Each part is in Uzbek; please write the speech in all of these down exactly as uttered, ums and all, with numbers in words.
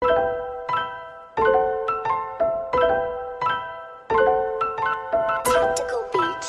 Tactical beats.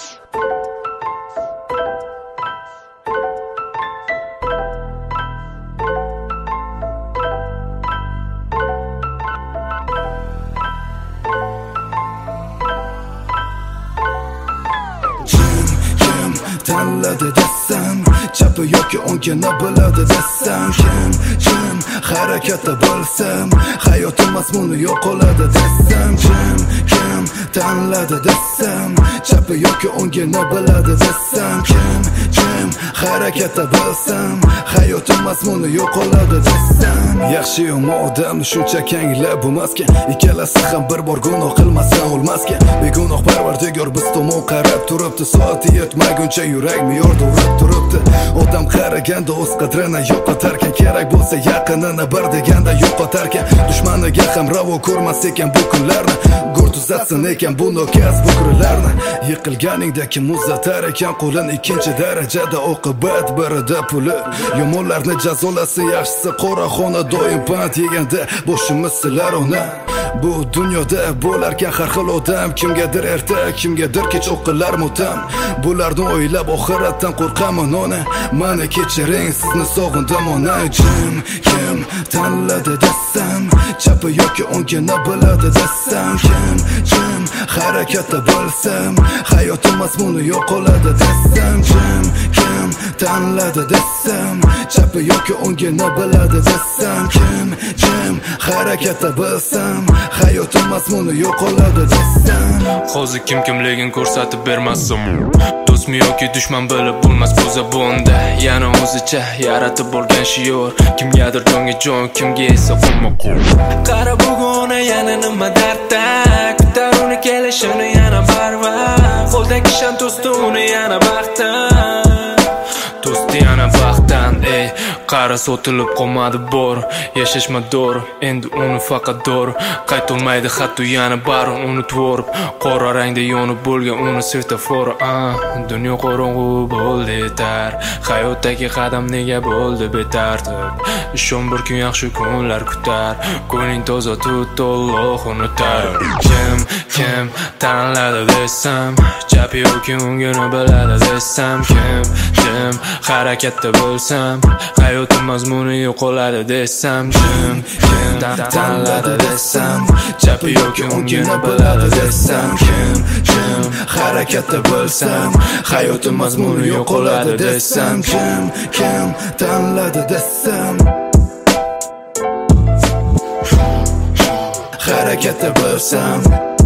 Tanladi desam, chapi yoki o'ngini biladi desam, kim kim harakatda bo'lsam, hayotim mazmuni yo'qoladi desam, kim kim tanladi desam, chapi yoki o'ngini biladi desam, kim kim harakatda bo'lsam, hayotim mazmuni yo'qoladi desam. Yaxshi yomon odam shunchaki anglab bo'lmaskan, ikkalasi ham bir bor gunoh qilmasa o'lmaskan. Begunoh Parvardigor biz tomon qarab turibdi, soati yetmaguncha yurakmi yordi urib turibdi. Odam qaraganda o'z qadrini yo'qotarkan, kerak bo'lsa yaqinini bir deganda yo'qotarkan. Dushmaniga ham ravo ko'rmas ekan bu kunlarni, go'r tuzatsin ekan bu nokaz bukrilarni. Yiqilganingda kim uzatar ekan qo'lin, ikkinchi darajada oqibat birida puli. Yomonlarni jazolasi yaxshisi qoraxona, doim pand yeganda boshimiz silar uni. Bu dunyoda bo'larkan har xil odam, kimgadir erta, kimgadir kech o'qilar motam. Bularni o'ylab oxiratdan qo'rqaman ona, mani kechiring sizni sog'indim ona. Kim kim tanladi desam, chapi yoki o'ngini biladi desam, kim kim harakatda bo'lsam, hayotim mazmuni yo'qoladi desam, kim kim tanladi desam, chapi yoki o'ngini biladi desam, kim kim harakatda bo'lsam, hayotim mazmuni yo'qoladi desam. Hozir kim kimligini ko'rsatib bermasam, do'stmi yoki dushman bilib bo'lmas bu zabonda. Yana o'zicha yaratib bo'lgan shior, kimgadir jonga jon, kimga esa qolma qul. Qara bugun yana nima dardda, kutar uni kelishini yana barvaqt. Qo'ldagi shan do'sti uni yana baxtdan, do'sti yana baxtdan. Ey qara sotilib qolmadi bor, yashashma dor, endi uni faqat dor. Qaytolmaydi hatto yana bari unutib o'rib, qora rangda yonib bo'lgan uni svetofor. Ah, dunyo qorong'u bo'ldi tar, hayotdagi qadam nega bo'ldi betartib. Ishon bir kun yaxshi kunlar kutar, ko'ngling toza tut, Alloh unutar. Kim kim tanladi desam, chapi yoki o'ngini biladi desam, kim kim harakatda bo'lsam, hayotim mazmuni yo'qoladi desam, kim kim tanladi desam, chapi yoki o'ngini biladi desam, kim kim harakatda bo'lsam, hayotim mazmuni yo'qoladi desam, kim kim tanladi desam, harakatda bo'lsam.